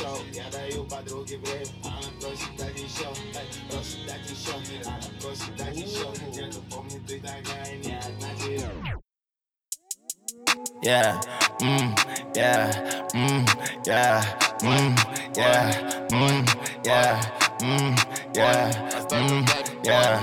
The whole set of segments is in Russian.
show. Я даю подруге время, она просит дать еще, просит дать еще, она просит дать еще. Где-то помнит, ты такая не одна терял. Yeah, yeah, yeah, yeah, yeah,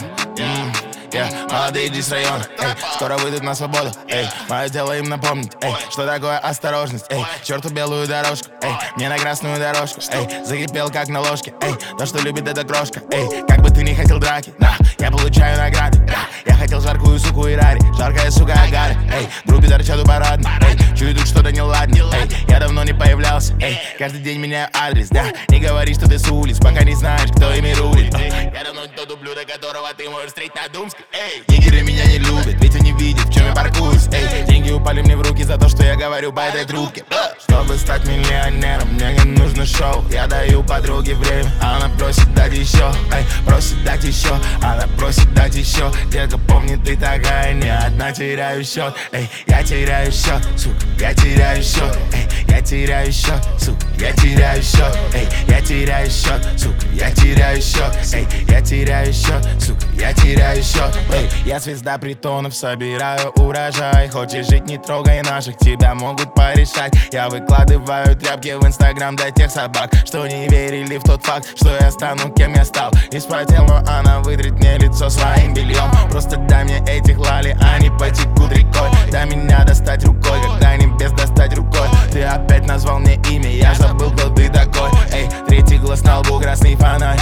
молодые из района, скоро выйдут на свободу, мое дело им напомнить, что такое осторожность, черту белую дорожку, мне на красную дорожку, закипел как на ложке, то, что любит эта крошка, как бы ты ни хотел драки, я получаю награды, я хотел жаркую суку и рари, жаркая сука Агари, группе торчат у парадной, чую тут что-то неладно, я давно не появлялся, каждый день меняю адрес, да, не говори, что ты с улиц, пока не знаешь, кто ими рулит, я давно не тот ублюдок, которого ты можешь встретить на Думской, нигеры меня не любят, ведь они видят, в чем я паркуюсь, деньги упали мне в руки за то, что я говорю по этой трубке, чтобы стать миллионером, мне не нужно шоу, я даю подруге время, она просит дать еще, просит дать еще, она просит дать еще, детка, помни, ты такая не одна, теряю счет, я теряю счет, сука, я теряю счет, я теряю счет, сука, я теряю счет, я теряю счет, сука, я теряю счет, я теряю счет, сука, я теряю счет, я звезда притонов, собираю урожай, хочешь жить, не трогай наших, тебя могут порешать, я выкладываю тряпки в инстаграм для тех собак, что не верили в тот факт, что я стану кем я стал, испотел, но она вытрет мне лицо своим бельем, просто дай мне этих лали, они потекут рекой, дай меня достать рукой, когда небес достать рукой, ты опять назвал мне имя, я забыл, кто ты такой, третий глаз на лбу, красный фонарь,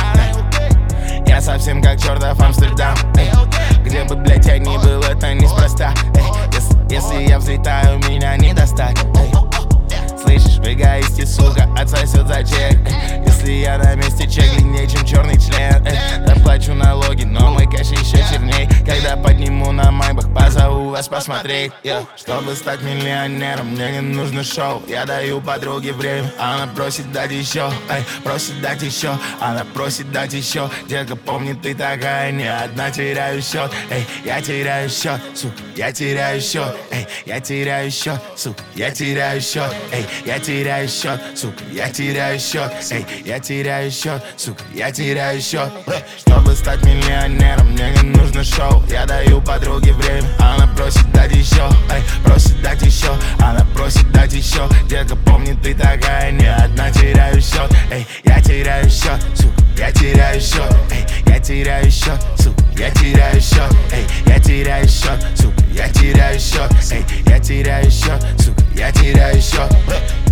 я совсем как чертов Амстердам, где бы, блять, я ни был, это неспроста, если я взлетаю, меня не достать, слышишь, в эгоисте, сука, отсосет за чек, если я на месте, чек длиннее, чем черный член, заплачу налоги, но мой кэш еще черней, когда подниму на майбах, позову вас посмотреть, чтобы стать миллионером, мне не нужно шоу, я даю подруге время, она просит дать еще, просит дать еще, она просит дать еще, детка, помни, ты такая не одна, теряю счет, я теряю счет, сука, я теряю счет, я теряю счет, сука, я теряю счет, я теряю счет, сука, я теряю счет, я теряю счет, сука, я теряю счет, чтобы стать миллионером, мне не нужно шоу, я даю подруге время, она просит дать еще, просит дать еще, она просит дать еще, детка, помни, ты такая не одна, теряю счет, я теряю счет, сука, я теряю счет, я теряю счет, сука, я теряю счет, я теряю счет, сука, я теряю счет, я теряю счет, сука, я теряю счет.